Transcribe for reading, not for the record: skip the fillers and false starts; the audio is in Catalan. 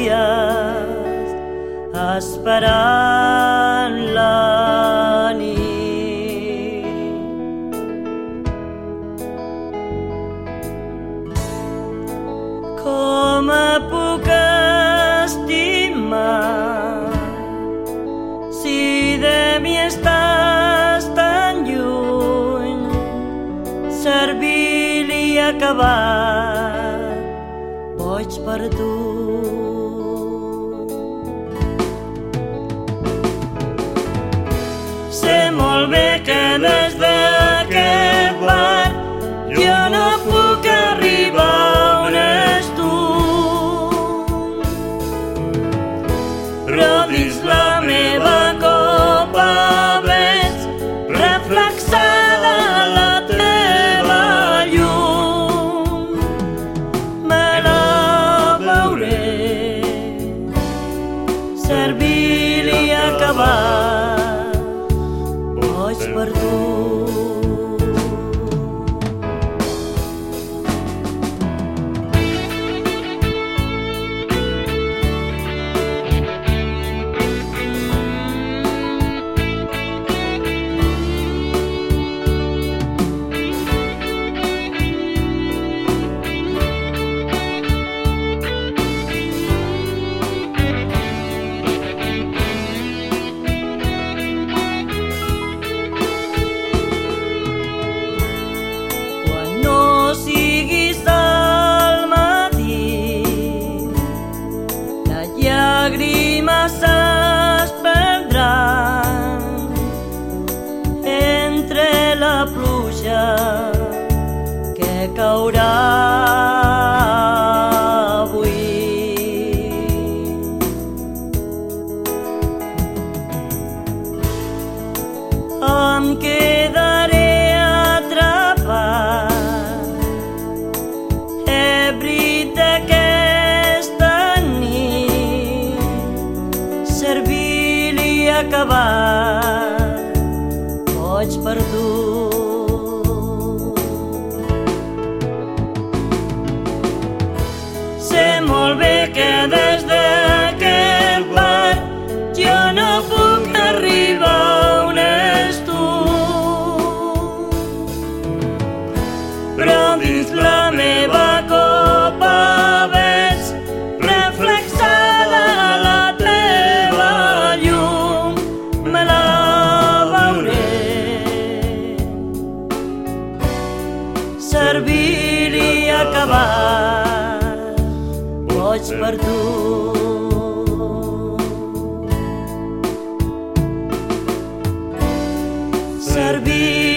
dies esperant la nit. Com puc estimar si de mi estàs tan lluny, servil i acabat, boig per tu. Sé molt bé que des d'aquest bar jo no puc arribar on és tu, però dins la meva copa veig reflexada la teva llum. Me la beuré, servil i acabat, boig per tu. Llàgrimes es perdran entre la pluja que caurà avui. Em quedaré atrapat, ebrit d'aquesta nit, servil i acabat, boig per tu. Sé molt bé que des d'aquest bar jo no puc arribar on és tu, però dins la meva copa veig reflexada la teva llum. Me la beuré, servil i acabat, boig per tu. Servil